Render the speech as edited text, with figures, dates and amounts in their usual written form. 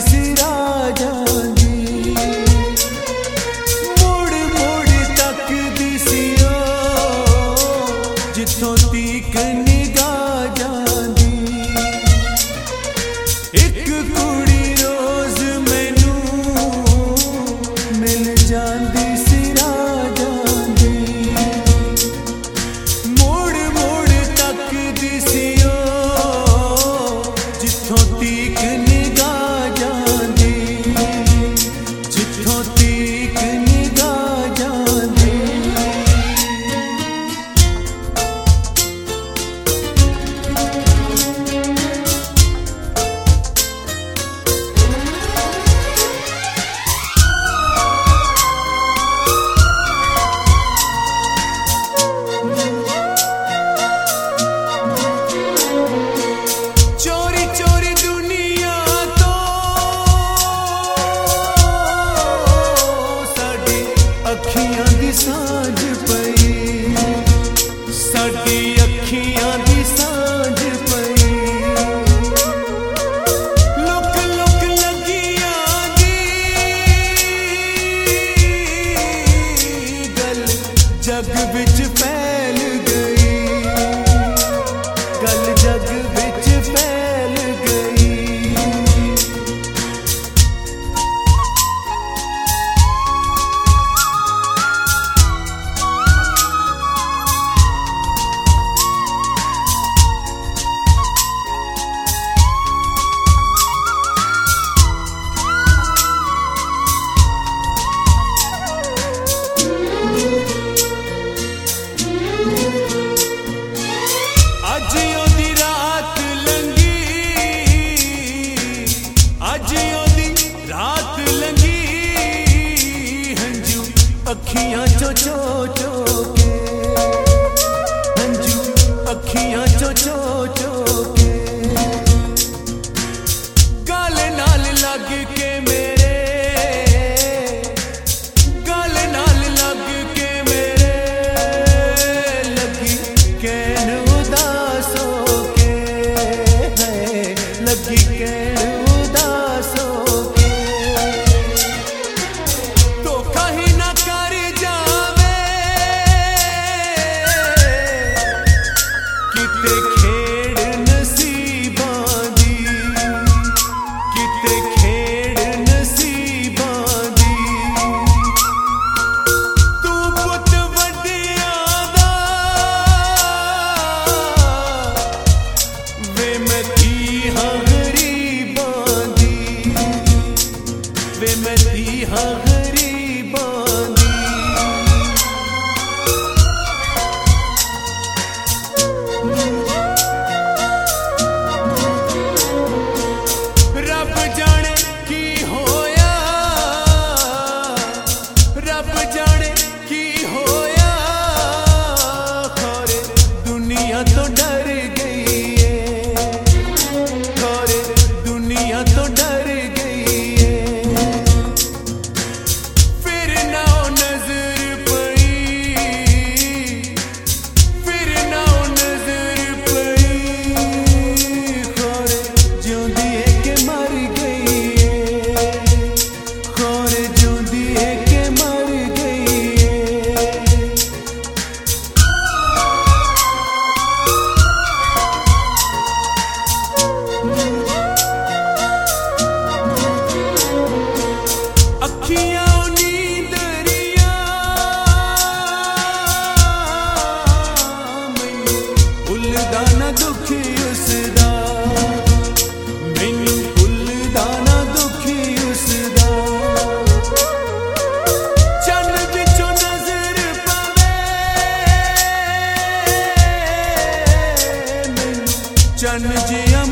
सिरा जांदी मुड़ मुड़ तकदी सी जिथों तीक निगाह जांदी एक कुड़ी रोज मैनू मिल जांदी सिरा जांदी मुड़ मुड़ तकदी सी जिथों तीक निगाह जांदी जिथों तीक निगाह जांदी सांझ पई साडी अखियां दी सांझ पई लुक लुक लगियां दी गल जग विच फैल गई गल जग विच फैल गई अखियां चो चो चो के हंजू अखियां चो चो चो के गल नाल लग के मेरे गल नाल लग के मेरे लगी कैन उदास हो के है लगी कैन उदास हो के तो कहीं ना वे मैं थी हाँ गरीबां दी रब जाने की होया रब जाने की होया खौरे दुनिया तो डर गई है खौरे दुनिया तो डर गई चन जिया